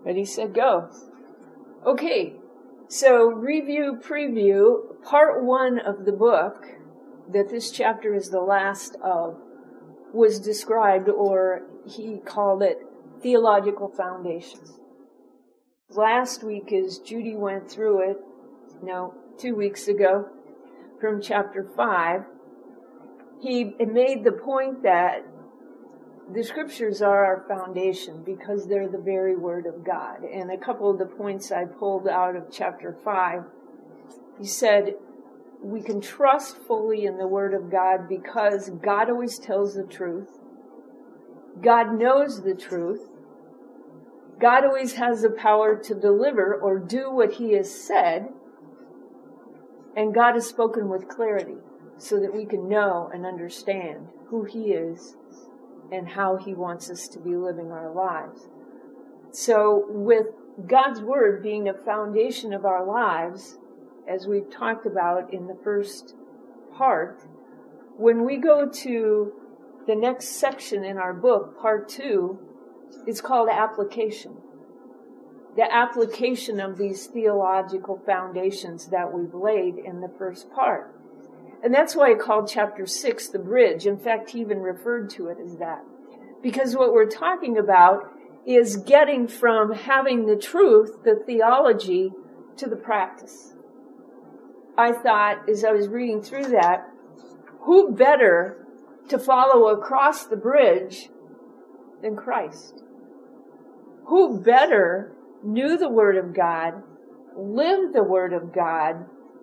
Ready, set, go. Okay, so preview, part 1 of the book that this chapter is the last of was described, or he called it, theological foundations. Last week, as Judy went through it, 2 weeks ago, from chapter 5, he made the point that the scriptures are our foundation because they're the very word of God. And a couple of the points I pulled out of chapter 5, he said, we can trust fully in the word of God because God always tells the truth. God knows the truth. God always has the power to deliver or do what he has said. And God has spoken with clarity so that we can know and understand who he is and how he wants us to be living our lives. So with God's word being a foundation of our lives, as we've talked about in the first part, when we go to the next section in our book, part 2, it's called application. The application of these theological foundations that we've laid in the first part. And that's why I called chapter 6 the bridge. In fact, he even referred to it as that. Because what we're talking about is getting from having the truth, the theology, to the practice. I thought, as I was reading through that, who better to follow across the bridge than Christ? Who better knew the Word of God, lived the Word of God,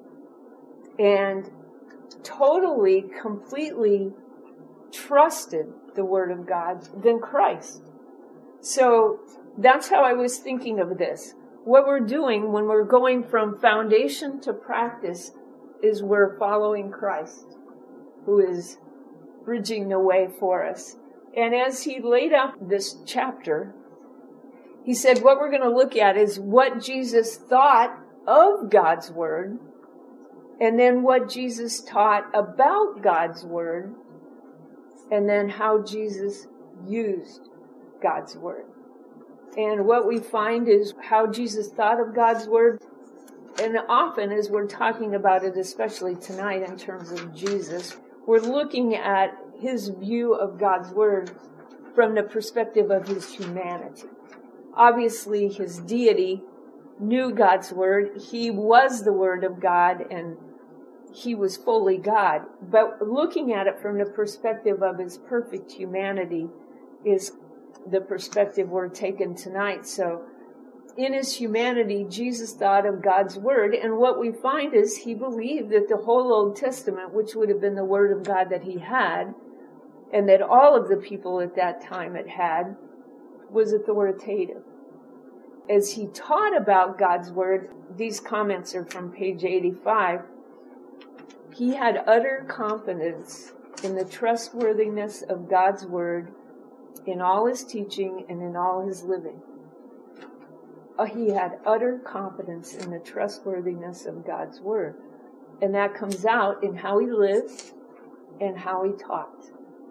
and totally, completely trusted the Word of God than Christ? So that's how I was thinking of this. What we're doing when we're going from foundation to practice is we're following Christ, who is bridging the way for us. And as he laid out this chapter, he said what we're going to look at is what Jesus thought of God's Word, and then what Jesus taught about God's Word, and then how Jesus used God's Word. And what we find is how Jesus thought of God's Word, and often as we're talking about it, especially tonight in terms of Jesus, we're looking at his view of God's Word from the perspective of his humanity. Obviously, his deity knew God's Word. He was the Word of God, and he was fully God. But looking at it from the perspective of his perfect humanity is the perspective we're taking tonight. So, in his humanity, Jesus thought of God's Word, and what we find is he believed that the whole Old Testament, which would have been the Word of God that he had, and that all of the people at that time had, was authoritative. As he taught about God's Word, these comments are from page 85, he had utter confidence in the trustworthiness of God's Word in all his teaching and in all his living. He had utter confidence in the trustworthiness of God's Word. And that comes out in how he lived and how he taught.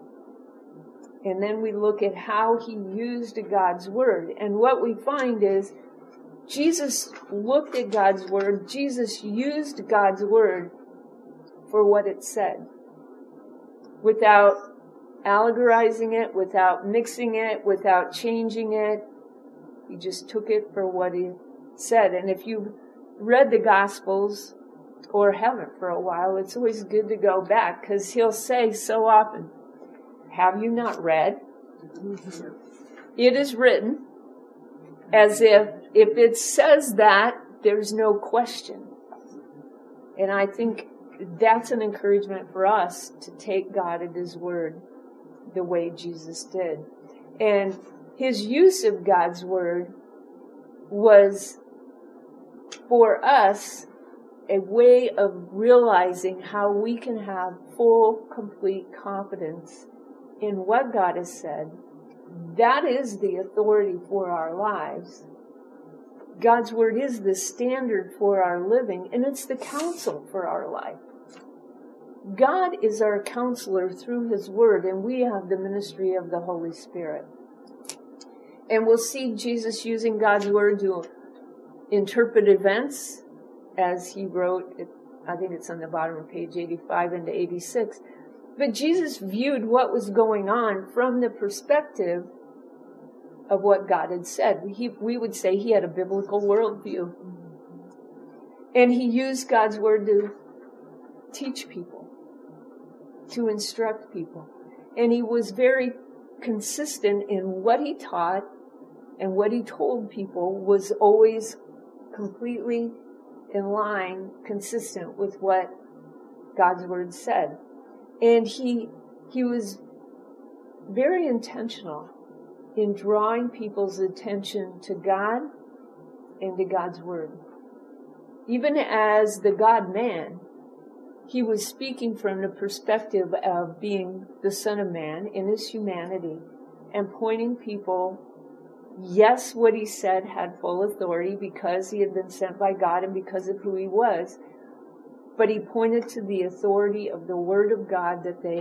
And then we look at how he used God's Word. And what we find is Jesus looked at God's Word. Jesus used God's Word for what it said, without allegorizing it, without mixing it, without changing it. He just took it for what he said. And if you've read the Gospels or haven't for a while, it's always good to go back, because he'll say so often, have you not read? It is written, as if it says that, there's no question. And I think that's an encouragement for us to take God at his word the way Jesus did. And his use of God's Word was, for us, a way of realizing how we can have full, complete confidence in what God has said. That is the authority for our lives. God's Word is the standard for our living, and it's the counsel for our life. God is our counselor through his Word, and we have the ministry of the Holy Spirit. And we'll see Jesus using God's word to interpret events, as he wrote, I think it's on the bottom of page 85 into 86. But Jesus viewed what was going on from the perspective of what God had said. We would say he had a biblical worldview. And he used God's word to teach people, to instruct people. And he was very consistent in what he taught, and what he told people was always completely in line, consistent with what God's word said. And he was very intentional in drawing people's attention to God and to God's word. Even as the God-man, he was speaking from the perspective of being the Son of Man in his humanity and pointing people, yes, what he said had full authority because he had been sent by God and because of who he was, but he pointed to the authority of the Word of God that they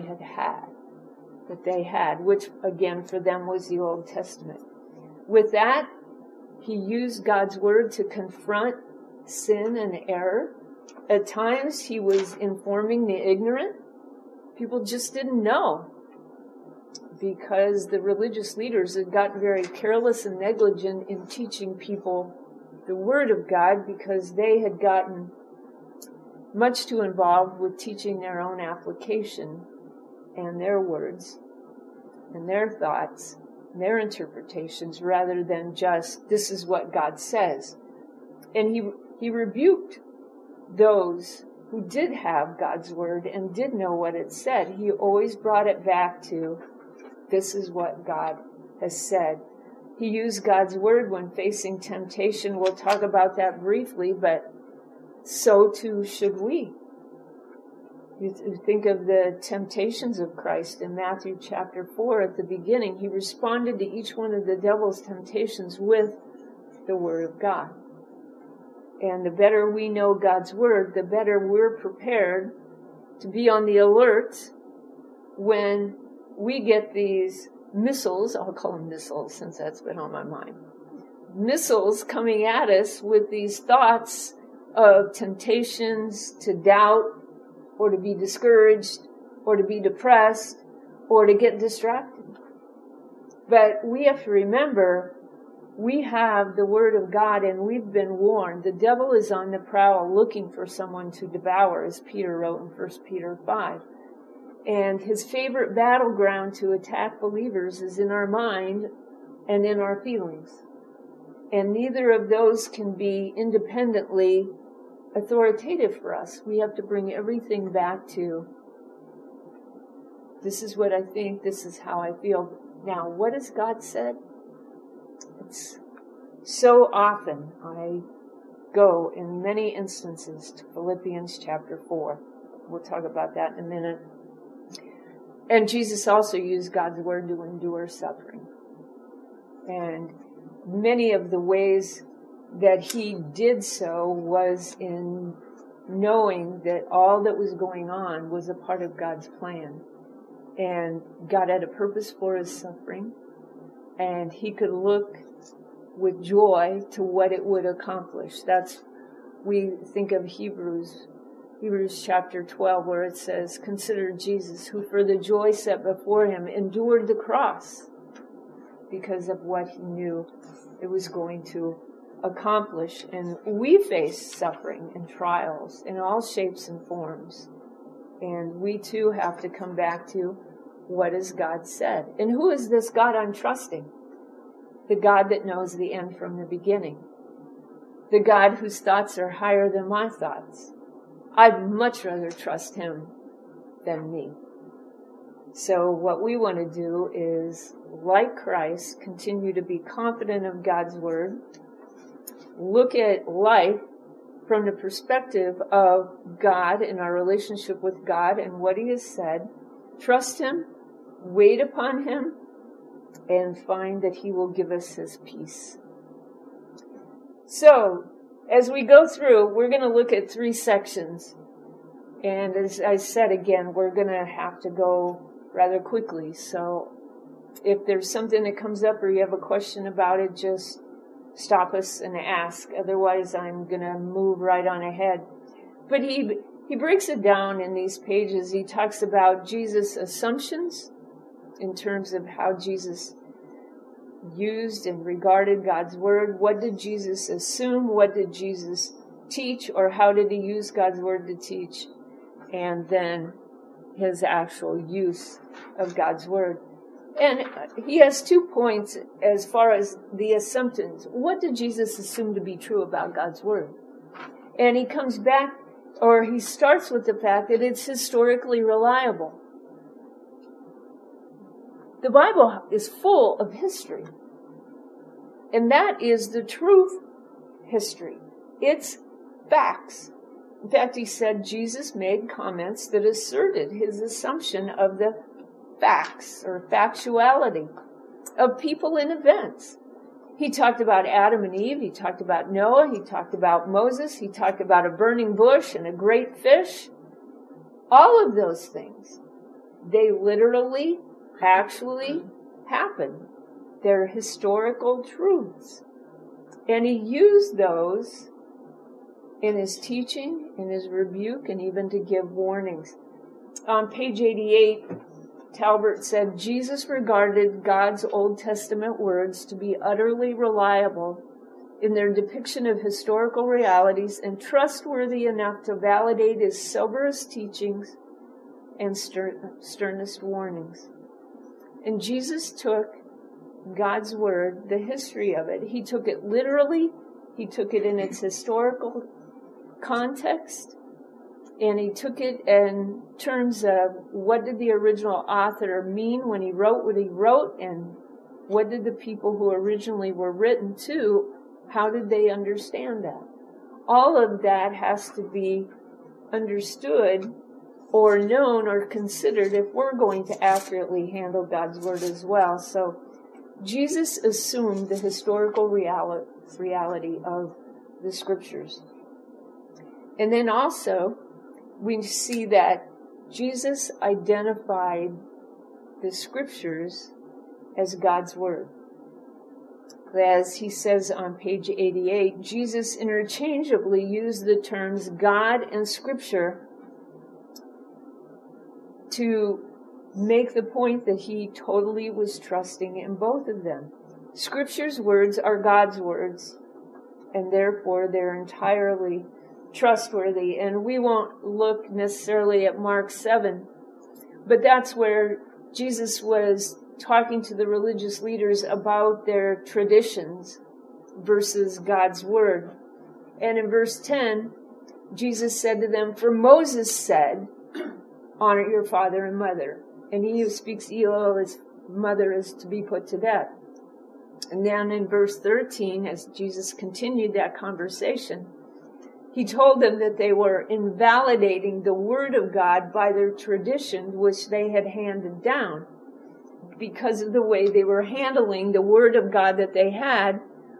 had, which again for them was the Old Testament. With that, he used God's Word to confront sin and error. At times, he was informing the ignorant. People just didn't know because the religious leaders had gotten very careless and negligent in teaching people the Word of God because they had gotten much too involved with teaching their own application and their words and their thoughts and their interpretations rather than just, this is what God says. And he rebuked those who did have God's word and did know what it said. He always brought it back to, this is what God has said. He used God's word when facing temptation. We'll talk about that briefly, but so too should we. You think of the temptations of Christ in Matthew chapter 4 at the beginning. He responded to each one of the devil's temptations with the word of God. And the better we know God's word, the better we're prepared to be on the alert when we get these missiles. I'll call them missiles since that's been on my mind. Missiles coming at us with these thoughts of temptations to doubt or to be discouraged or to be depressed or to get distracted. But we have to remember, we have the Word of God and we've been warned. The devil is on the prowl looking for someone to devour, as Peter wrote in 1 Peter 5. And his favorite battleground to attack believers is in our mind and in our feelings. And neither of those can be independently authoritative for us. We have to bring everything back to, this is what I think, this is how I feel. Now, what has God said? It's so often I go in many instances to Philippians chapter 4. We'll talk about that in a minute. And Jesus also used God's word to endure suffering. And many of the ways that he did so was in knowing that all that was going on was a part of God's plan. And God had a purpose for his suffering. And he could look with joy to what it would accomplish. We think of Hebrews chapter 12, where it says, consider Jesus, who for the joy set before him endured the cross because of what he knew it was going to accomplish. And we face suffering and trials in all shapes and forms. And we too have to come back to, what has God said? And who is this God I'm trusting? The God that knows the end from the beginning. The God whose thoughts are higher than my thoughts. I'd much rather trust him than me. So what we want to do is, like Christ, continue to be confident of God's word. Look at life from the perspective of God and our relationship with God and what he has said. Trust him, wait upon him, and find that he will give us his peace. So, as we go through, we're going to look at 3 sections. And as I said again, we're going to have to go rather quickly. So If there's something that comes up or you have a question about it, just stop us and ask. Otherwise, I'm going to move right on ahead. But he breaks it down in these pages. He talks about Jesus' assumptions in terms of how Jesus used and regarded God's word. What did Jesus assume? What did Jesus teach? Or how did he use God's word to teach? And then his actual use of God's word. And he has 2 points as far as the assumptions. What did Jesus assume to be true about God's word? And he comes back, or he starts with the fact that it's historically reliable. The Bible is full of history. And that is the truth history. It's facts. In fact, he said Jesus made comments that asserted his assumption of the facts or factuality of people and events. He talked about Adam and Eve. He talked about Noah. He talked about Moses. He talked about a burning bush and a great fish. All of those things, they literally, actually happened. They're historical truths. And he used those in his teaching, in his rebuke, and even to give warnings. On page 88, Talbert said, Jesus regarded God's Old Testament words to be utterly reliable in their depiction of historical realities and trustworthy enough to validate his soberest teachings and sternest warnings. And Jesus took God's word, the history of it, he took it literally, he took it in its historical context, and he took it in terms of what did the original author mean when he wrote what he wrote, and what did the people who originally were written to, how did they understand that? All of that has to be understood or known or considered if we're going to accurately handle God's word as well. So Jesus assumed the historical reality of the scriptures. And then also, we see that Jesus identified the scriptures as God's word. As he says on page 88, Jesus interchangeably used the terms God and scripture to make the point that he totally was trusting in both of them. Scripture's words are God's words, and therefore they're entirely trustworthy. And we won't look necessarily at Mark 7, but that's where Jesus was talking to the religious leaders about their traditions versus God's word. And in verse 10, Jesus said to them, "For Moses said, honor your father and mother, and he who speaks evil of his mother is to be put to death." And then in verse 13, as Jesus continued that conversation, he told them that they were invalidating the word of God by their tradition, which they had handed down, because of the way they were handling the word of God that they had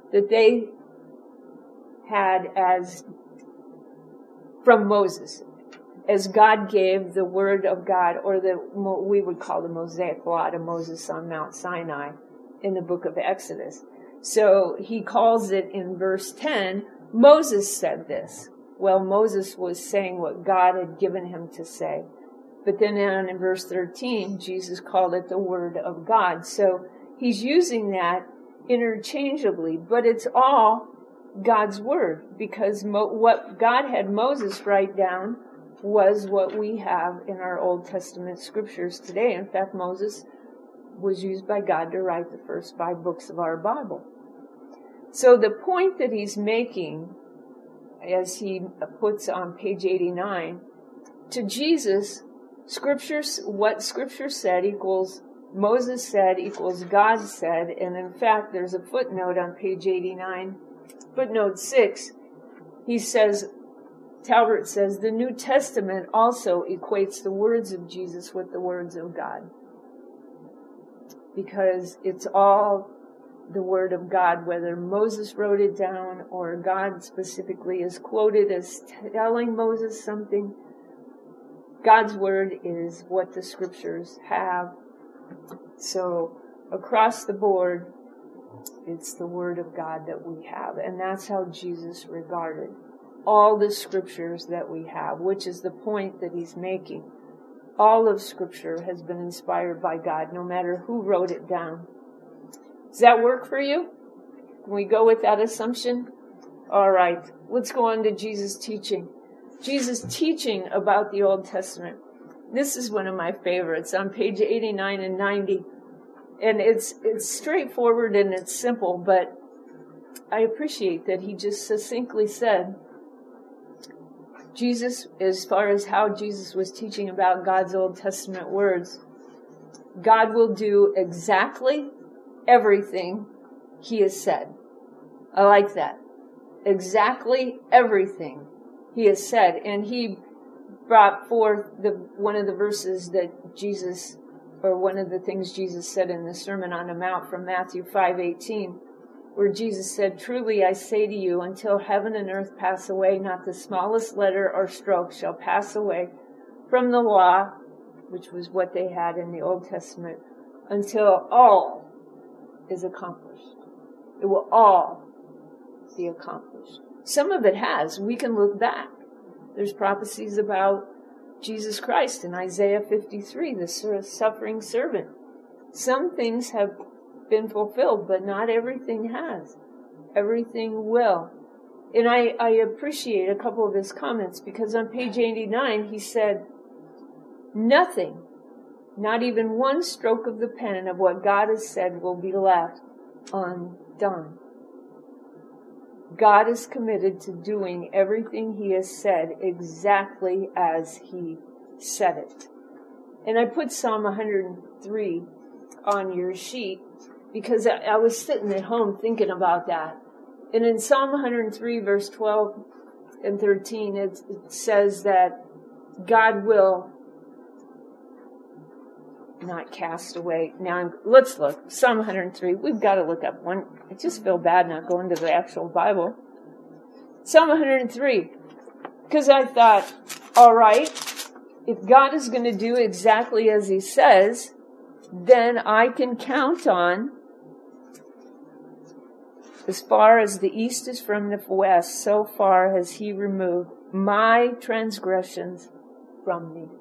as from Moses, as God gave the word of God, or we would call the Mosaic law to Moses on Mount Sinai in the book of Exodus. So he calls it in verse 10, Moses said this. Well, Moses was saying what God had given him to say. But then in verse 13, Jesus called it the word of God. So he's using that interchangeably, but it's all God's word, because what God had Moses write down was what we have in our Old Testament scriptures today. In fact, Moses was used by God to write the first 5 books of our Bible. So the point that he's making, as he puts on page 89, to Jesus, what Scripture said equals Moses said equals God said, and in fact, there's a footnote on page 89, footnote 6. He says, Talbert says, the New Testament also equates the words of Jesus with the words of God, because it's all the word of God, whether Moses wrote it down or God specifically is quoted as telling Moses something. God's word is what the scriptures have. So across the board, it's the Word of God that we have. And that's how Jesus regarded all the scriptures that we have, which is the point that he's making. All of Scripture has been inspired by God, no matter who wrote it down. Does that work for you? Can we go with that assumption? All right, let's go on to Jesus' teaching. Jesus' teaching about the Old Testament. This is one of my favorites on page 89 and 90. And it's straightforward and it's simple, but I appreciate that he just succinctly said, Jesus, as far as how Jesus was teaching about God's Old Testament words, God will do exactly everything he has said. I like that. Exactly everything he has said. And he brought forth one of the verses that Jesus, or one of the things Jesus said in the Sermon on the Mount from Matthew 5:18, where Jesus said, "Truly I say to you, until heaven and earth pass away, not the smallest letter or stroke shall pass away from the law," which was what they had in the Old Testament, "until all is accomplished." It will all be accomplished. Some of it has. We can look back. There's prophecies about Jesus Christ in Isaiah 53, the suffering servant. Some things have been fulfilled, but not everything has. Everything will. And I appreciate a couple of his comments, because on page 89 he said, nothing, not even one stroke of the pen of what God has said will be left undone. God is committed to doing everything he has said exactly as he said it. And I put Psalm 103 on your sheet because I was sitting at home thinking about that. And in Psalm 103, verse 12 and 13, it says that God will not cast away. Now, let's look. Psalm 103. We've got to look up one. I just feel bad not going to the actual Bible. Psalm 103. Because I thought, all right, if God is going to do exactly as he says, then I can count on, as far as the east is from the west, so far has he removed my transgressions from me.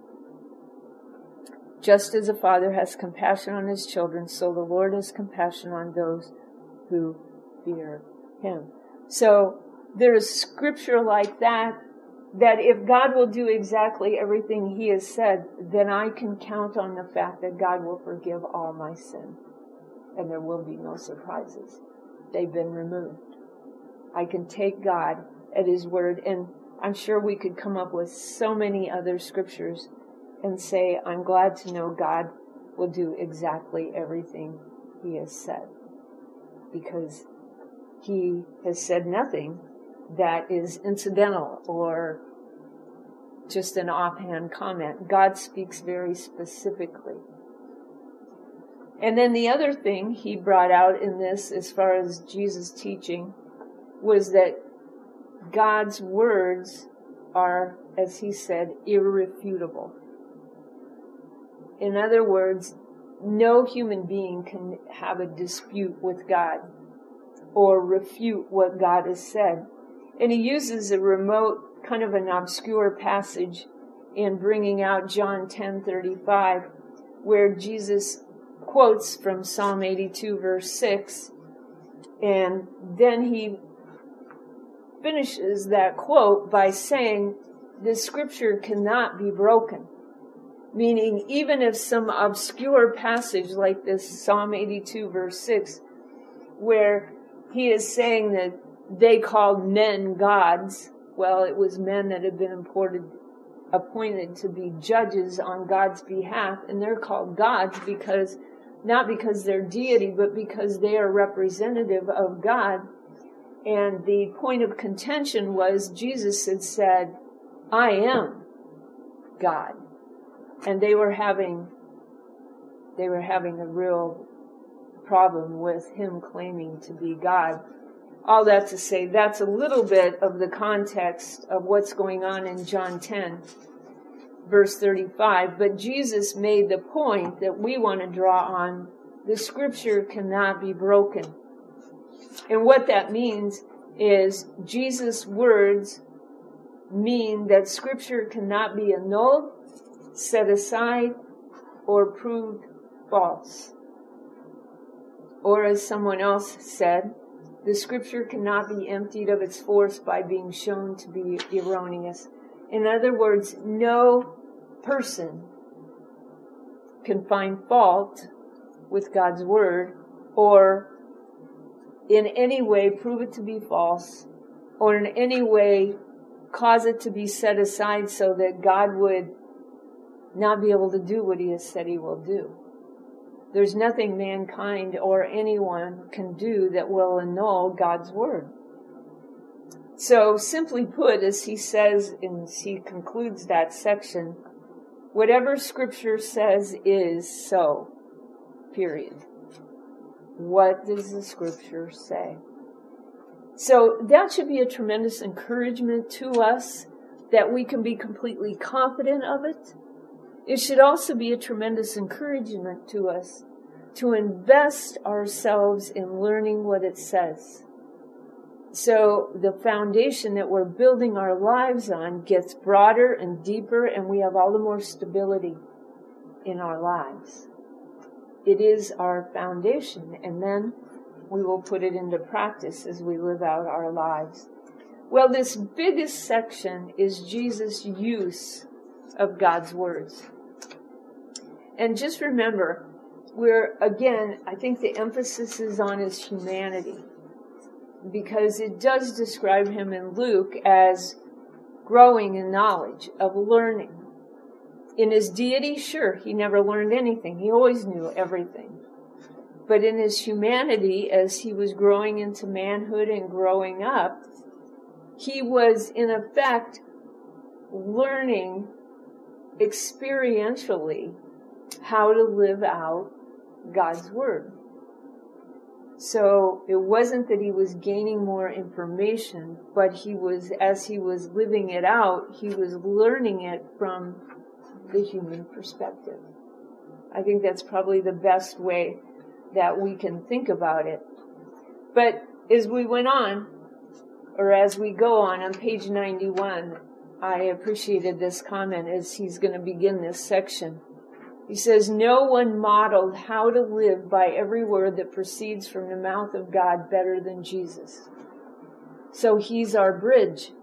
Just as a father has compassion on his children, so the Lord has compassion on those who fear him. So there is scripture like that if God will do exactly everything he has said, then I can count on the fact that God will forgive all my sin. And there will be no surprises. They've been removed. I can take God at his word, and I'm sure we could come up with so many other scriptures and say, I'm glad to know God will do exactly everything he has said. Because he has said nothing that is incidental or just an offhand comment. God speaks very specifically. And then the other thing he brought out in this, as far as Jesus' teaching, was that God's words are, as he said, irrefutable. In other words, no human being can have a dispute with God or refute what God has said. And he uses a remote, kind of an obscure passage in bringing out John 10:35, where Jesus quotes from Psalm 82, verse 6, and then he finishes that quote by saying, the scripture cannot be broken. Meaning, even if some obscure passage like this Psalm 82, verse 6, where he is saying that they called men gods, well, it was men that had been appointed to be judges on God's behalf, and they're called gods because, not because they're deity, but because they are representative of God. And the point of contention was Jesus had said, I am God. And they were having a real problem with him claiming to be God. All that to say, that's a little bit of the context of what's going on in John 10, verse 35. But Jesus made the point that we want to draw on the scripture cannot be broken. And what that means is Jesus' words mean that scripture cannot be annulled, set aside, or proved false. Or as someone else said, the scripture cannot be emptied of its force by being shown to be erroneous. In other words, no person can find fault with God's word or in any way prove it to be false or in any way cause it to be set aside so that God would not be able to do what he has said he will do. There's nothing mankind or anyone can do that will annul God's word. So simply put, as he says, and he concludes that section, whatever scripture says is so, period. What does the scripture say? So that should be a tremendous encouragement to us that we can be completely confident of it. It should also be a tremendous encouragement to us to invest ourselves in learning what it says. So the foundation that we're building our lives on gets broader and deeper, and we have all the more stability in our lives. It is our foundation, and then we will put it into practice as we live out our lives. Well, this biggest section is Jesus' use of God's words. And just remember, I think the emphasis is on his humanity, because it does describe him in Luke as growing in knowledge, of learning. In his deity, sure, he never learned anything. He always knew everything. But in his humanity, as he was growing into manhood and growing up, he was, in effect, learning experientially how to live out God's word. So it wasn't that he was gaining more information, but as he was living it out, he was learning it from the human perspective. I think that's probably the best way that we can think about it. But as we went on, or as we go on page 91, I appreciated this comment as he's going to begin this section. He says, no one modeled how to live by every word that proceeds from the mouth of God better than Jesus. So he's our bridge.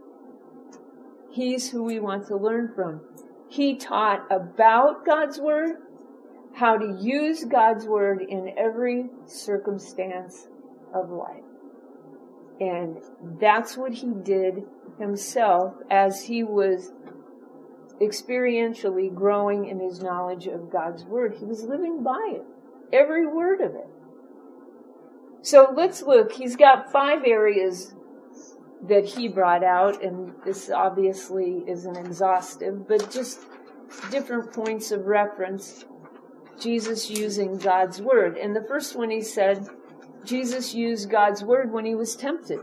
He's who we want to learn from. He taught about God's word, how to use God's word in every circumstance of life. And that's what he did himself as he was experientially growing in his knowledge of God's word. He was living by it, every word of it. So let's look. He's got 5 areas that he brought out, and this obviously isn't exhaustive, but just different points of reference, Jesus using God's word. And the first one, he said, Jesus used God's word when he was tempted.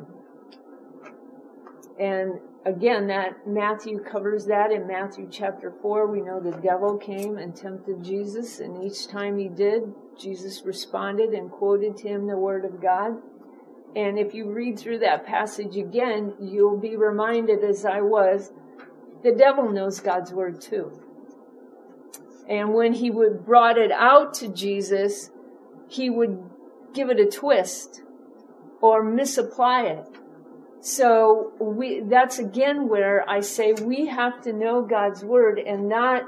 And again, that Matthew covers that in Matthew chapter 4. We know the devil came and tempted Jesus, and each time he did, Jesus responded and quoted to him the word of God. And if you read through that passage again, you'll be reminded, as I was, the devil knows God's word too. And when he would brought it out to Jesus, he would give it a twist or misapply it. So that's again where I say we have to know God's word and not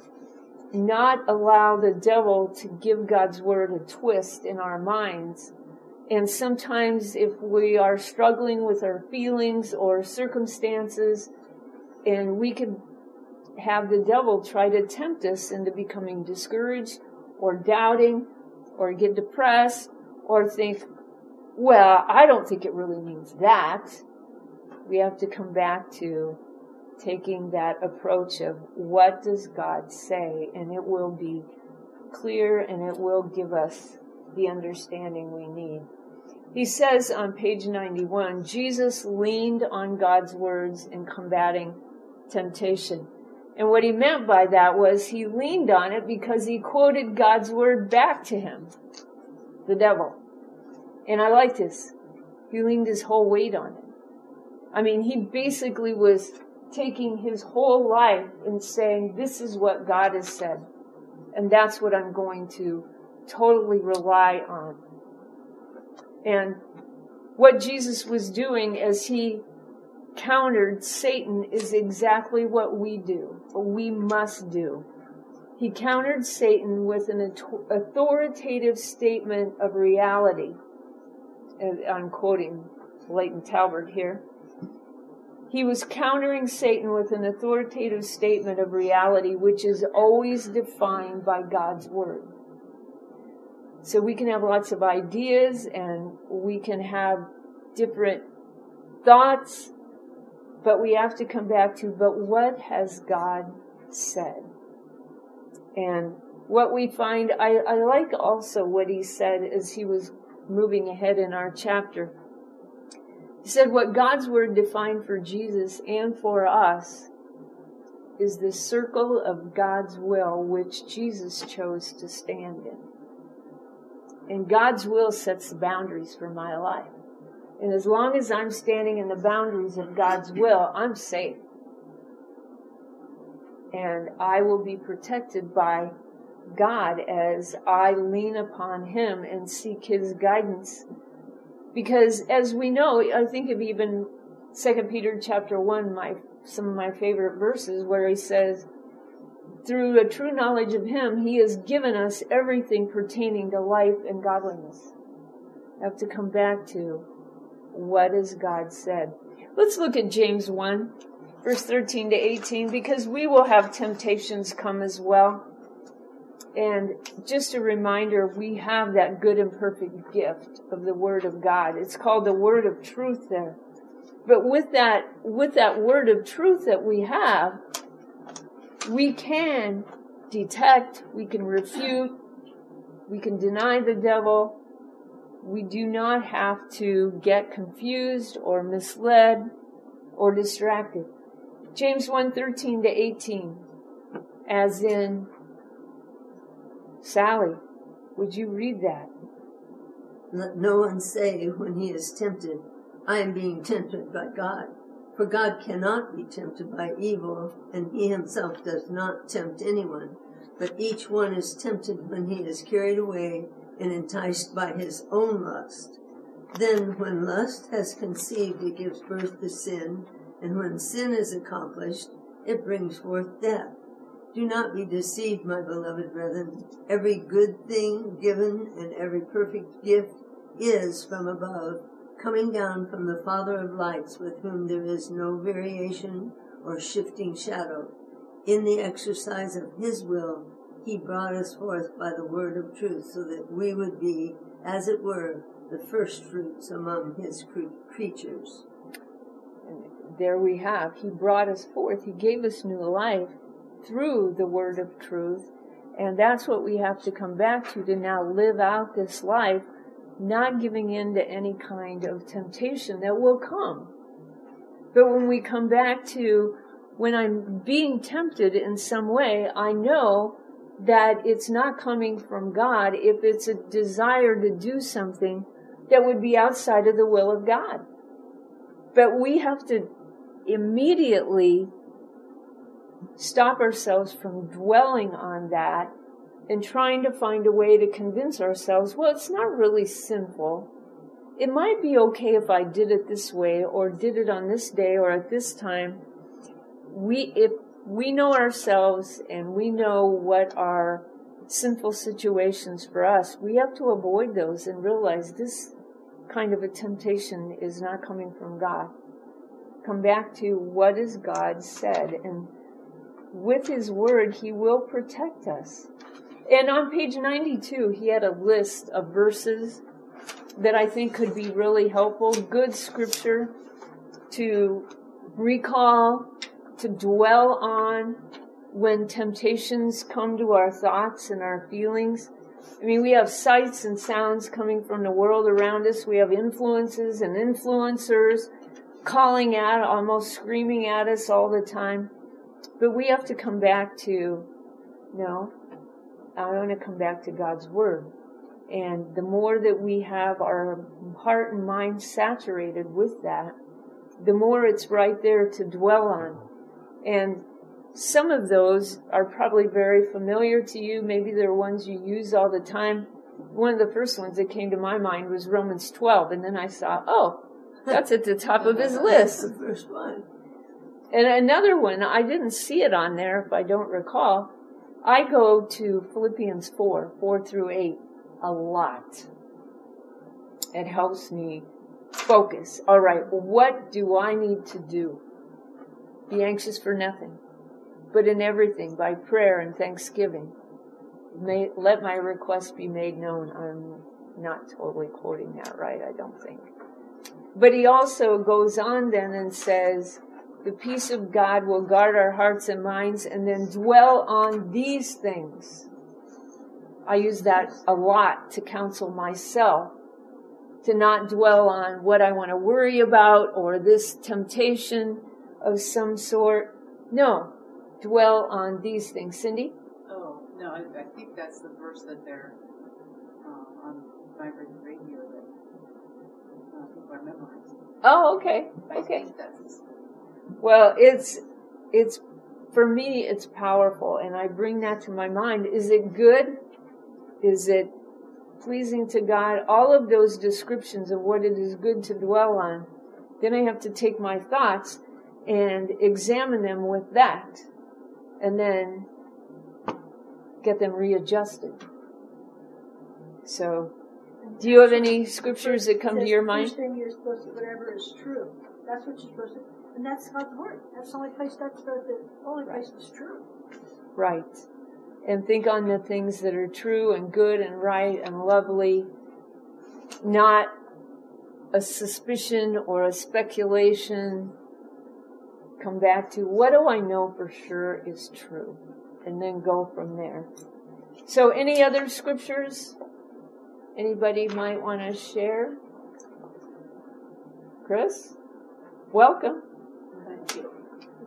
allow the devil to give God's word a twist in our minds. And sometimes if we are struggling with our feelings or circumstances, and we can have the devil try to tempt us into becoming discouraged or doubting or get depressed or think, well, I don't think it really means that. We have to come back to taking that approach of what does God say, and it will be clear and it will give us the understanding we need. He says on page 91, Jesus leaned on God's words in combating temptation. And what he meant by that was he leaned on it because he quoted God's word back to him, the devil. And I like this. He leaned his whole weight on it. I mean, he basically was taking his whole life and saying, this is what God has said. And that's what I'm going to totally rely on. And what Jesus was doing as he countered Satan is exactly what we do, what we must do. He countered Satan with an authoritative statement of reality. I'm quoting Leighton Talbert here. He was countering Satan with an authoritative statement of reality, which is always defined by God's word. So we can have lots of ideas and we can have different thoughts, but we have to come back to, but what has God said? And what we find, I like also what he said as he was moving ahead in our chapter. He said what God's word defined for Jesus and for us is the circle of God's will which Jesus chose to stand in. And God's will sets the boundaries for my life. And as long as I'm standing in the boundaries of God's will, I'm safe. And I will be protected by God as I lean upon him and seek his guidance. Because as we know, I think of even 2 Peter chapter 1, some of my favorite verses, where he says, through a true knowledge of him, he has given us everything pertaining to life and godliness. I have to come back to what has God said. Let's look at James 1, verse 13 to 18, because we will have temptations come as well. And just a reminder, we have that good and perfect gift of the Word of God. It's called the Word of Truth there. But with that Word of Truth that we have, we can detect, we can refute, we can deny the devil. We do not have to get confused or misled or distracted. James 1:13 to 18, as in, Sally, would you read that? Let no one say when he is tempted, I am being tempted by God. For God cannot be tempted by evil, and he himself does not tempt anyone. But each one is tempted when he is carried away and enticed by his own lust. Then when lust has conceived, it gives birth to sin, and when sin is accomplished, it brings forth death. Do not be deceived, my beloved brethren. Every good thing given and every perfect gift is from above, coming down from the Father of lights, with whom there is no variation or shifting shadow. In the exercise of his will, he brought us forth by the word of truth, so that we would be, as it were, the first fruits among his creatures. And there we have. He brought us forth. He gave us new life through the word of truth. And that's what we have to come back to now live out this life, not giving in to any kind of temptation that will come. But when we come back to, when I'm being tempted in some way, I know that it's not coming from God if it's a desire to do something that would be outside of the will of God. But we have to immediately stop ourselves from dwelling on that and trying to find a way to convince ourselves, well, it's not really sinful. It might be okay if I did it this way or did it on this day or at this time. If we know ourselves and we know what are sinful situations for us, we have to avoid those and realize this kind of a temptation is not coming from God. Come back to what has God said, and with his word, he will protect us. And on page 92, he had a list of verses that I think could be really helpful. Good scripture to recall, to dwell on when temptations come to our thoughts and our feelings. I mean, we have sights and sounds coming from the world around us. We have influences and influencers calling out, almost screaming at us all the time. But we have to come back to, no, I want to come back to God's Word. And the more that we have our heart and mind saturated with that, the more it's right there to dwell on. And some of those are probably very familiar to you. Maybe they're ones you use all the time. One of the first ones that came to my mind was Romans 12. And then I saw, oh, that's at the top of his list. That's the first one. And another one, I didn't see it on there if I don't recall. I go to Philippians 4 through 8 a lot. It helps me focus. All right, what do I need to do? Be anxious for nothing, but in everything, by prayer and thanksgiving, let my requests be made known. I'm not totally quoting that right, I don't think. But he also goes on then and says, the peace of God will guard our hearts and minds, and then dwell on these things. I use that a lot to counsel myself, to not dwell on what I want to worry about or this temptation of some sort. No, dwell on these things. Cindy? Oh, no, I think that's the verse that they're on Vibrant Radio that people are memorizing. Oh, okay. I think that's... Well, it's for me, it's powerful, and I bring that to my mind. Is it good? Is it pleasing to God? All of those descriptions of what it is good to dwell on. Then I have to take my thoughts and examine them with that, and then get them readjusted. So, do you have any scriptures that come to your mind? The first thing you're supposed to, whatever is true. That's what you're supposed to, and that's God's Word. That's the only place that's true. Right. And think on the things that are true and good and right and lovely, not a suspicion or a speculation. Come back to, what do I know for sure is true? And then go from there. So any other scriptures anybody might want to share? Chris? Welcome. Thank you.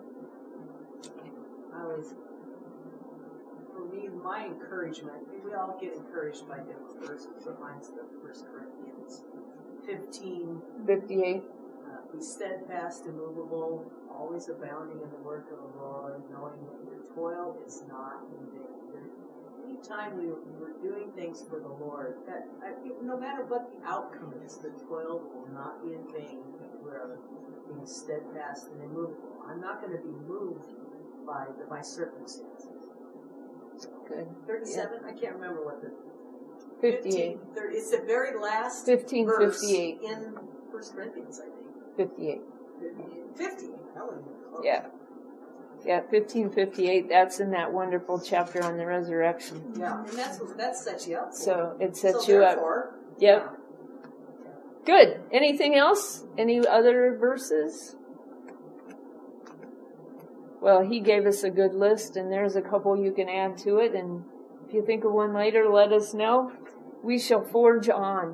For me, my encouragement, we all get encouraged by different verses. Reminds us of 1 Corinthians 15:58. Be steadfast, immovable, always abounding in the work of the Lord, knowing that your toil is not in vain. Anytime we're doing things for the Lord, no matter what the outcome is, the toil will not be in vain. We're being steadfast and immovable. I'm not going to be moved by my circumstances. Good. 37, yeah. I can't remember what the... 58. It's the very last 15, verse 58. In 1 Corinthians, I think. 58. 50. That would be close. Yeah. Yeah, 15:58. That's in that wonderful chapter on the resurrection. Yeah, and that sets you up. So it sets you up. Yep. Yeah. Good. Anything else? Any other verses? Well, he gave us a good list, and there's a couple you can add to it. And if you think of one later, let us know. We shall forge on.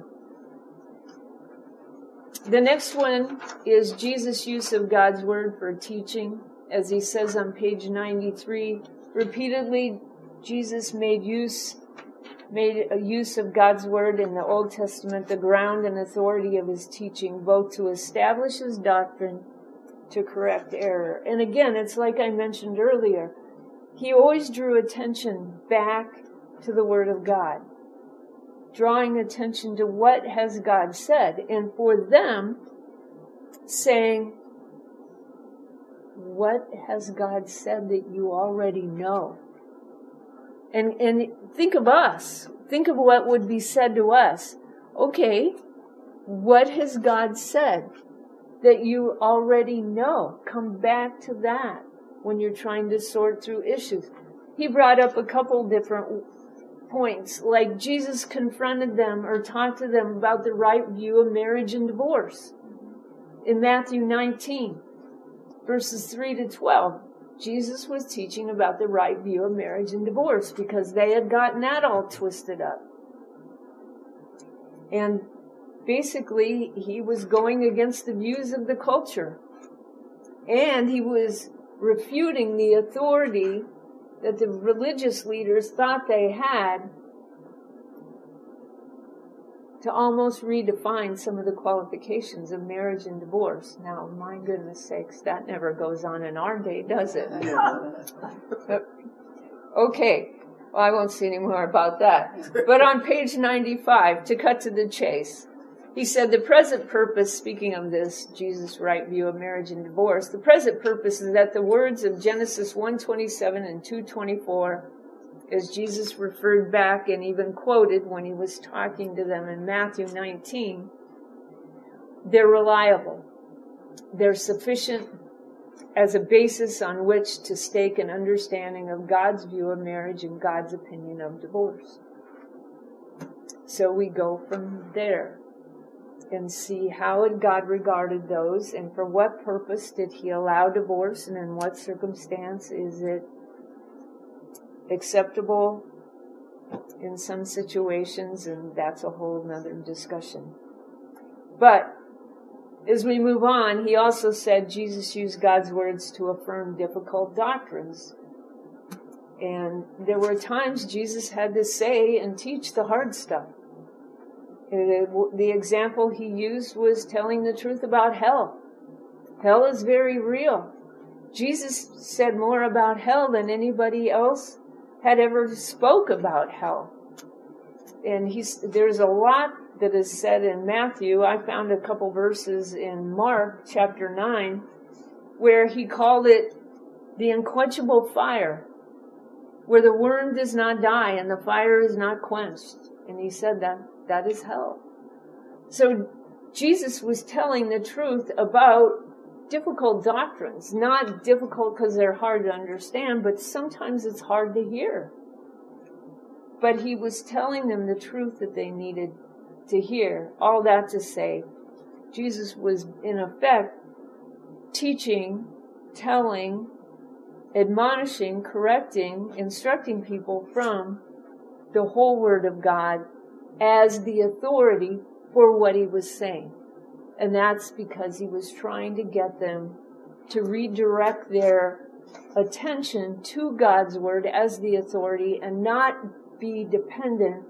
The next one is Jesus' use of God's Word for teaching. As he says on page 93, repeatedly Jesus made a use of God's Word in the Old Testament, the ground and authority of his teaching, both to establish his doctrine, to correct error. And again, it's like I mentioned earlier, he always drew attention back to the Word of God, drawing attention to what has God said, and for them saying, what has God said that you already know? And think of us. Think of what would be said to us. Okay, what has God said that you already know? Come back to that when you're trying to sort through issues. He brought up a couple different points, like Jesus confronted them or talked to them about the right view of marriage and divorce. In Matthew 19, verses 3 to 12, Jesus was teaching about the right view of marriage and divorce because they had gotten that all twisted up. And basically, he was going against the views of the culture. And he was refuting the authority that the religious leaders thought they had to almost redefine some of the qualifications of marriage and divorce. Now, my goodness sakes, that never goes on in our day, does it? Okay, well, I won't say any more about that. But on page 95, to cut to the chase, he said the present purpose, speaking of this, Jesus' right view of marriage and divorce, the present purpose is that the words of Genesis 1:27 and 2:24, as Jesus referred back and even quoted when he was talking to them in Matthew 19, they're reliable. They're sufficient as a basis on which to stake an understanding of God's view of marriage and God's opinion of divorce. So we go from there and see how God regarded those and for what purpose did he allow divorce and in what circumstance is it acceptable in some situations, and that's a whole nother discussion. But as we move on, he also said Jesus used God's words to affirm difficult doctrines. And there were times Jesus had to say and teach the hard stuff. The example he used was telling the truth about hell. Hell is very real. Jesus said more about hell than anybody else had ever spoke about hell. And there's a lot that is said in Matthew. I found a couple verses in Mark chapter 9 where he called it the unquenchable fire, where the worm does not die and the fire is not quenched. And he said that is hell. So Jesus was telling the truth about difficult doctrines, not difficult because they're hard to understand, but sometimes it's hard to hear. But he was telling them the truth that they needed to hear. All that to say, Jesus was in effect teaching, telling, admonishing, correcting, instructing people from the whole Word of God as the authority for what he was saying. And that's because he was trying to get them to redirect their attention to God's Word as the authority and not be dependent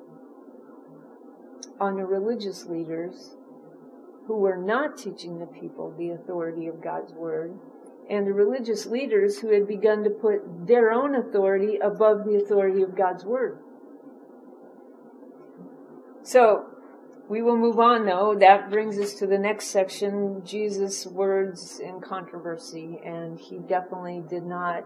on the religious leaders who were not teaching the people the authority of God's Word, and the religious leaders who had begun to put their own authority above the authority of God's Word. So, we will move on, though. That brings us to the next section, Jesus' words in controversy. And he definitely did not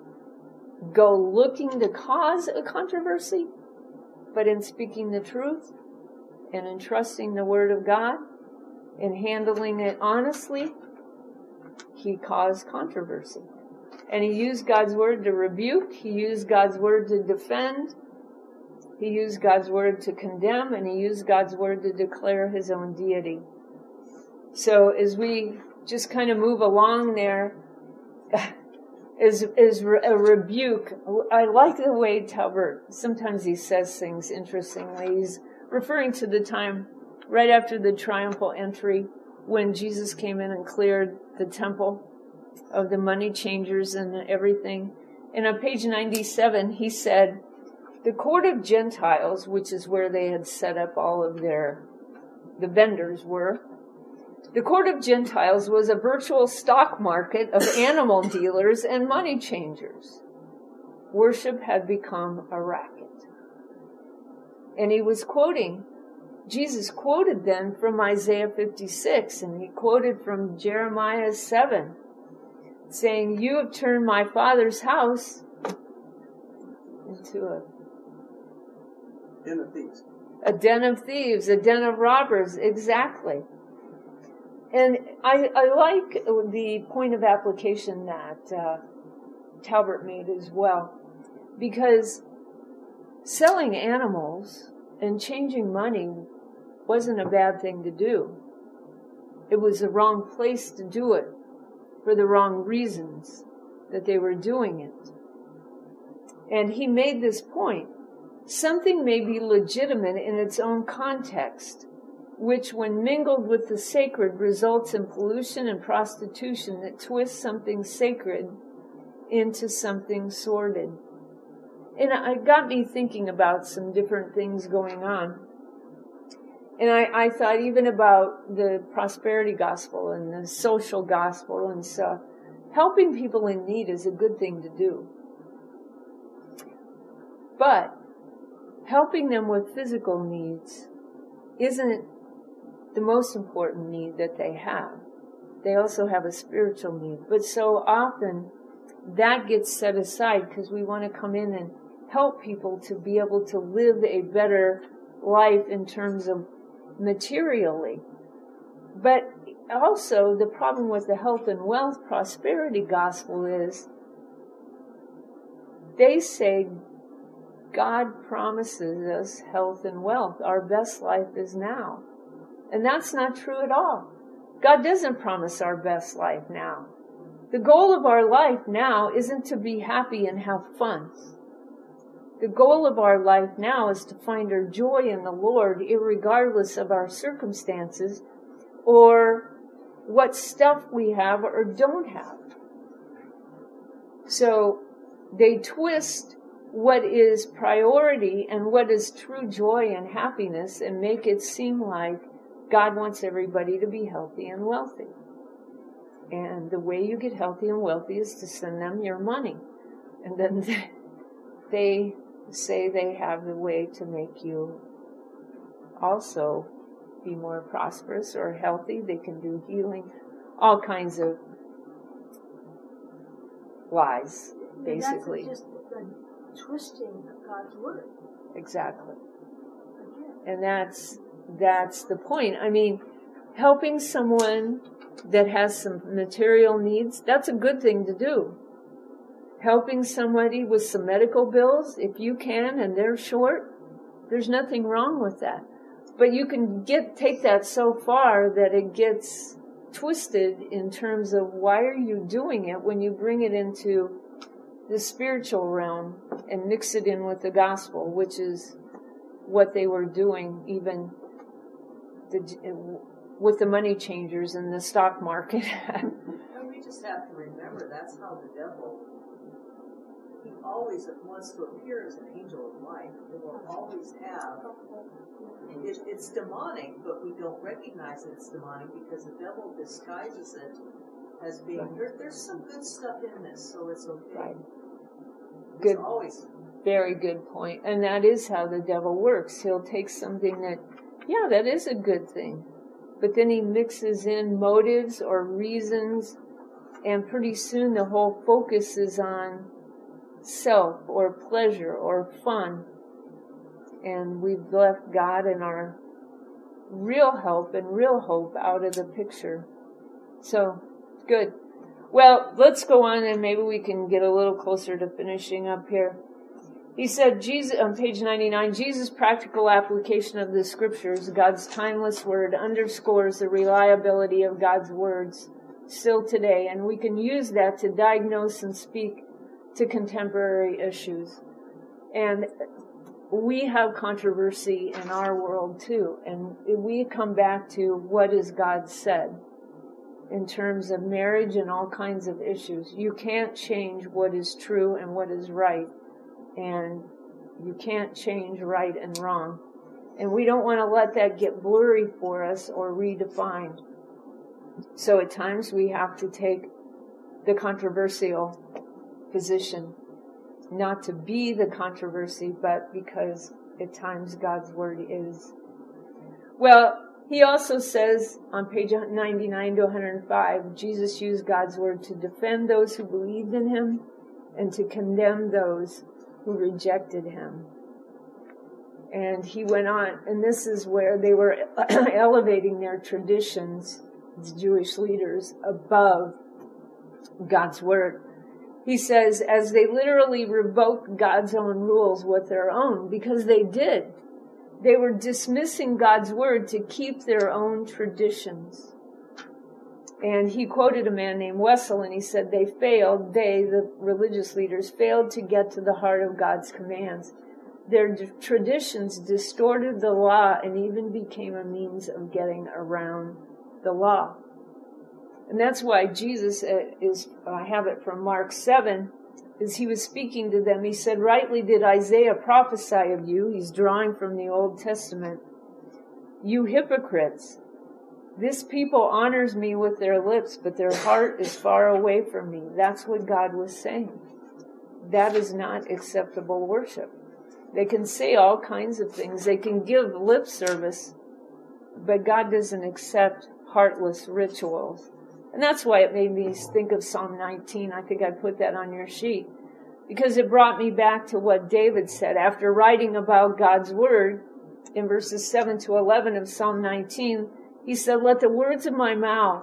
go looking to cause a controversy, but in speaking the truth and in trusting the Word of God and handling it honestly, he caused controversy. And he used God's Word to rebuke. He used God's Word to defend. He used God's Word to condemn, and he used God's Word to declare his own deity. So as we just kind of move along there, as a rebuke, I like the way Talbert, sometimes he says things interestingly. He's referring to the time right after the triumphal entry when Jesus came in and cleared the temple of the money changers and everything. And on page 97, he said, the court of Gentiles, which is where they had set up all of the vendors were, the court of Gentiles was a virtual stock market of animal dealers and money changers. Worship had become a racket. And he was quoting, Jesus quoted then from Isaiah 56, and he quoted from Jeremiah 7, saying, you have turned my father's house into a den of thieves. A den of thieves, a den of robbers, exactly. And I like the point of application that Talbert made as well, because selling animals and changing money wasn't a bad thing to do. It was the wrong place to do it for the wrong reasons that they were doing it. And he made this point. Something may be legitimate in its own context, which when mingled with the sacred results in pollution and prostitution that twists something sacred into something sordid. And it got me thinking about some different things going on. And I thought even about the prosperity gospel and the social gospel and stuff. Helping people in need is a good thing to do. But helping them with physical needs isn't the most important need that they have. They also have a spiritual need. But so often that gets set aside because we want to come in and help people to be able to live a better life in terms of materially. But also the problem with the health and wealth prosperity gospel is they say God promises us health and wealth. Our best life is now. And that's not true at all. God doesn't promise our best life now. The goal of our life now isn't to be happy and have fun. The goal of our life now is to find our joy in the Lord, irregardless of our circumstances or what stuff we have or don't have. So they twist what is priority and what is true joy and happiness and make it seem like God wants everybody to be healthy and wealthy. And the way you get healthy and wealthy is to send them your money. And then they say they have the way to make you also be more prosperous or healthy. They can do healing, all kinds of lies, basically. That's just the twisting of God's word. Exactly. And that's the point. I mean, helping someone that has some material needs, that's a good thing to do. Helping somebody with some medical bills, if you can and they're short, there's nothing wrong with that. But you can take that so far that it gets twisted in terms of why are you doing it when you bring it into the spiritual realm and mix it in with the gospel, which is what they were doing even with the money changers in the stock market. And we just have to remember that's how the devil, he always wants to appear as an angel of light. It will always have. It's demonic, but we don't recognize it's demonic because the devil disguises it as being, there's some good stuff in this, so it's okay. Right. It's Good. always. Very good point. And that is how the devil works. He'll take something that, yeah, that is a good thing. But then he mixes in motives or reasons, and pretty soon the whole focus is on self or pleasure or fun. And we've left God and our real help and real hope out of the picture. So, good. Well, let's go on and maybe we can get a little closer to finishing up here. He said, Jesus, on page 99, Jesus' practical application of the scriptures, God's timeless word, underscores the reliability of God's words still today. And we can use that to diagnose and speak to contemporary issues. And we have controversy in our world too. And we come back to what has God said in terms of marriage and all kinds of issues. You can't change what is true and what is right. And you can't change right and wrong. And we don't want to let that get blurry for us or redefined. So at times we have to take the controversial position. Not to be the controversy, but because at times God's word is. Well, he also says on page 99 to 105, Jesus used God's word to defend those who believed in him and to condemn those who rejected him. And he went on, and this is where they were elevating their traditions, the Jewish leaders, above God's word. He says, as they literally revoked God's own rules with their own, because they did. They were dismissing God's word to keep their own traditions. And he quoted a man named Wessel, and he said the religious leaders, failed to get to the heart of God's commands. Their traditions distorted the law and even became a means of getting around the law. And that's why Jesus I have it from Mark 7, as he was speaking to them, he said, rightly did Isaiah prophesy of you. He's drawing from the Old Testament. You hypocrites, this people honors me with their lips, but their heart is far away from me. That's what God was saying. That is not acceptable worship. They can say all kinds of things. They can give lip service, but God doesn't accept heartless rituals. And that's why it made me think of Psalm 19. I think I put that on your sheet. Because it brought me back to what David said. After writing about God's word, in verses 7 to 11 of Psalm 19, he said, let the words of my mouth,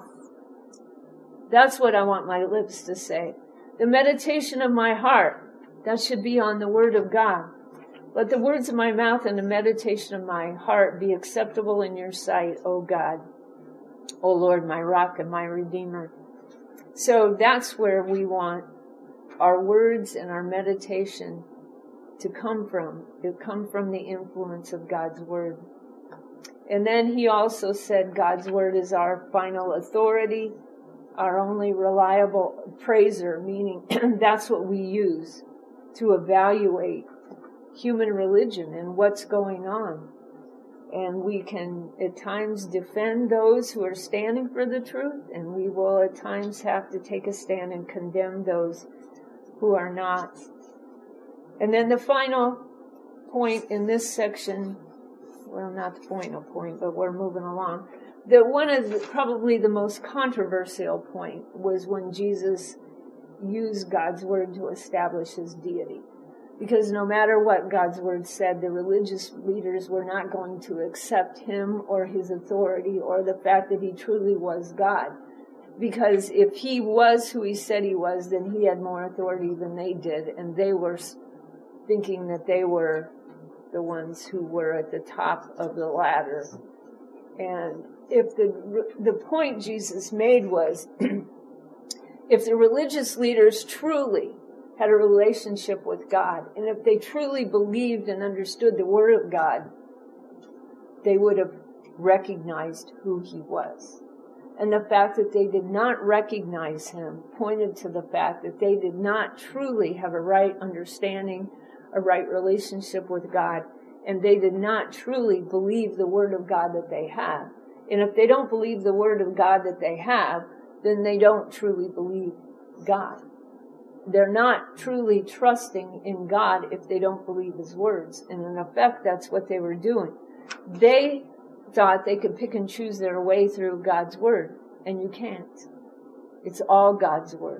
that's what I want my lips to say. The meditation of my heart, that should be on the word of God. Let the words of my mouth and the meditation of my heart be acceptable in your sight, O God. O Lord, my rock and my redeemer. So that's where we want our words and our meditation to come from. To come from the influence of God's word. And then he also said God's word is our final authority, our only reliable praiser, meaning that's what we use to evaluate human religion and what's going on. And we can at times defend those who are standing for the truth, and we will at times have to take a stand and condemn those who are not. And then the final point in this section, well, not the point, but we're moving along. Probably the most controversial point was when Jesus used God's word to establish his deity. Because no matter what God's word said, the religious leaders were not going to accept him or his authority or the fact that he truly was God. Because if he was who he said he was, then he had more authority than they did, and they were thinking that they were the ones who were at the top of the ladder. And if the point Jesus made was, if the religious leaders truly had a relationship with God, and if they truly believed and understood the Word of God, they would have recognized who he was. And the fact that they did not recognize him pointed to the fact that they did not truly have a right understanding, a right relationship with God, and they did not truly believe the Word of God that they have. And if they don't believe the Word of God that they have, then they don't truly believe God. They're not truly trusting in God if they don't believe his words. And in effect, that's what they were doing. They thought they could pick and choose their way through God's word, and you can't. It's all God's word.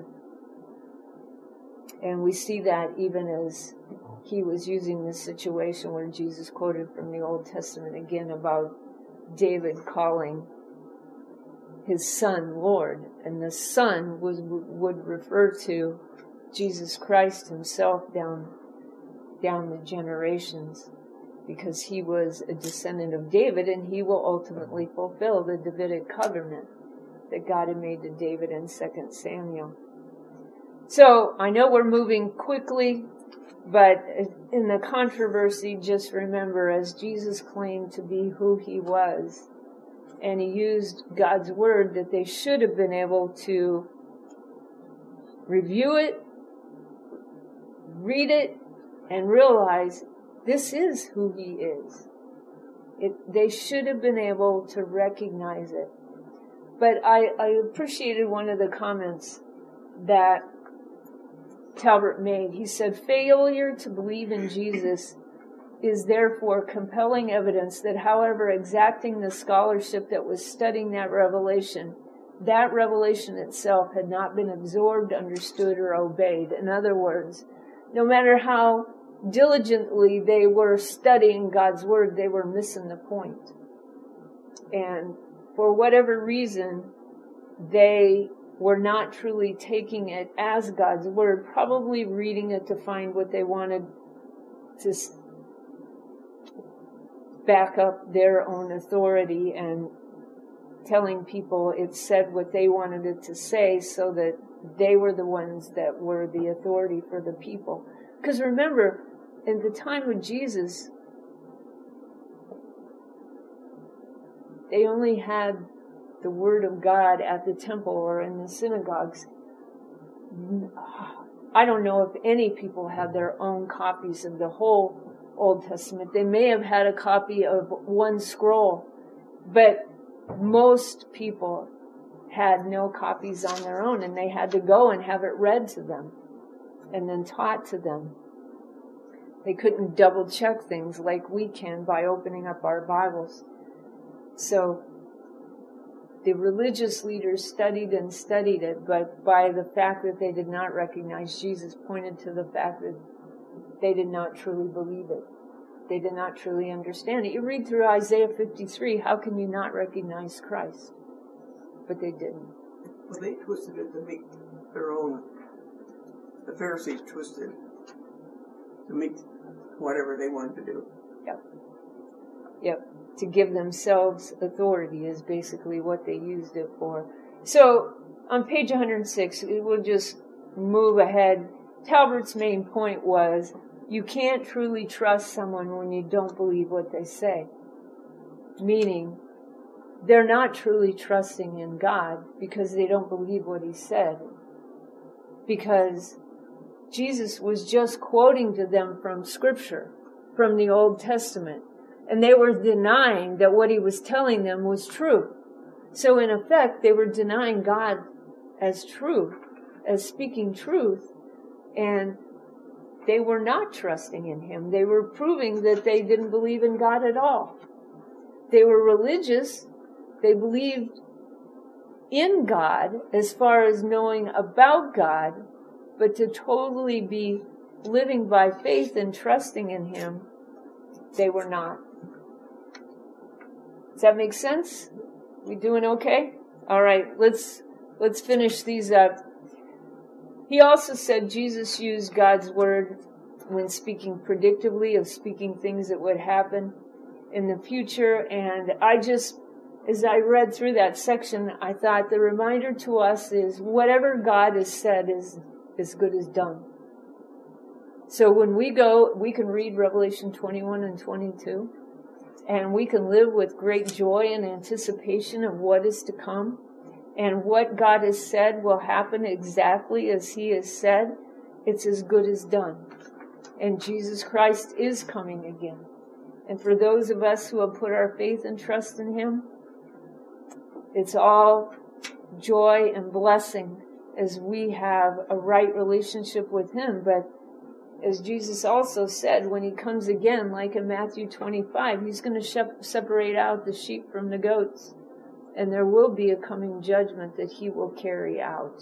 And we see that even as he was using this situation where Jesus quoted from the Old Testament again about David calling his son Lord. And the son would refer to Jesus Christ himself down the generations, because he was a descendant of David, and he will ultimately fulfill the Davidic covenant that God had made to David in 2 Samuel. So I know we're moving quickly, but in the controversy, just remember, as Jesus claimed to be who he was, and he used God's word, that they should have been able to review it, read it, and realize this is who he is. They should have been able to recognize it. But I appreciated one of the comments that Talbert made. He said, failure to believe in Jesus is therefore compelling evidence that however exacting the scholarship that was studying that revelation itself had not been absorbed, understood, or obeyed. In other words, no matter how diligently they were studying God's word, they were missing the point. And for whatever reason, they were not truly taking it as God's word, probably reading it to find what they wanted to back up their own authority, and telling people it said what they wanted it to say so that they were the ones that were the authority for the people. Because remember, at the time of Jesus, they only had the Word of God at the temple or in the synagogues. I don't know if any people had their own copies of the whole Old Testament. They may have had a copy of one scroll, but most people had no copies on their own, and they had to go and have it read to them and then taught to them. They couldn't double check things like we can by opening up our Bibles. So the religious leaders studied and studied it, but by the fact that they did not recognize Jesus pointed to the fact that they did not truly believe it. They did not truly understand it. You read through Isaiah 53, how can you not recognize Christ? But they didn't. Well, they twisted it to make their own. The Pharisees twisted to make whatever they wanted to do. Yep. To give themselves authority is basically what they used it for. So, on page 106, we'll just move ahead. Talbert's main point was, you can't truly trust someone when you don't believe what they say. Meaning, they're not truly trusting in God because they don't believe what he said. Because Jesus was just quoting to them from Scripture, from the Old Testament. And they were denying that what he was telling them was true. So in effect, they were denying God as truth, as speaking truth, and they were not trusting in him. They were proving that they didn't believe in God at all. They were religious. They believed in God as far as knowing about God, but to totally be living by faith and trusting in him, they were not. Does that make sense? We doing okay? All right, let's finish these up. He also said Jesus used God's word when speaking predictively, of speaking things that would happen in the future. And as I read through that section, I thought the reminder to us is whatever God has said is as good as done. So when we go, we can read Revelation 21 and 22, and we can live with great joy and anticipation of what is to come. And what God has said will happen exactly as he has said. It's as good as done. And Jesus Christ is coming again. And for those of us who have put our faith and trust in him, it's all joy and blessing as we have a right relationship with him. But as Jesus also said, when he comes again, like in Matthew 25, he's going to separate out the sheep from the goats. And there will be a coming judgment that he will carry out.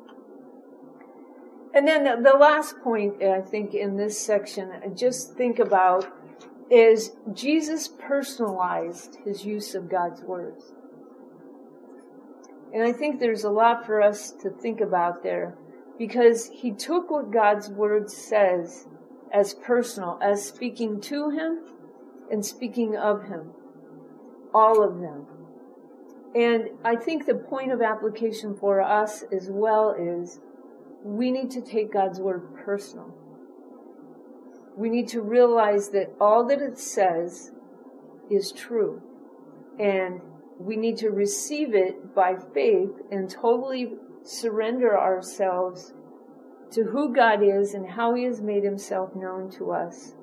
And then the last point, I think, in this section, just think about, is Jesus personalized his use of God's words. And I think there's a lot for us to think about there, because he took what God's word says as personal, as speaking to him and speaking of him. All of them. And I think the point of application for us as well is we need to take God's word personal. We need to realize that all that it says is true. And we need to receive it by faith and totally surrender ourselves to who God is and how he has made himself known to us.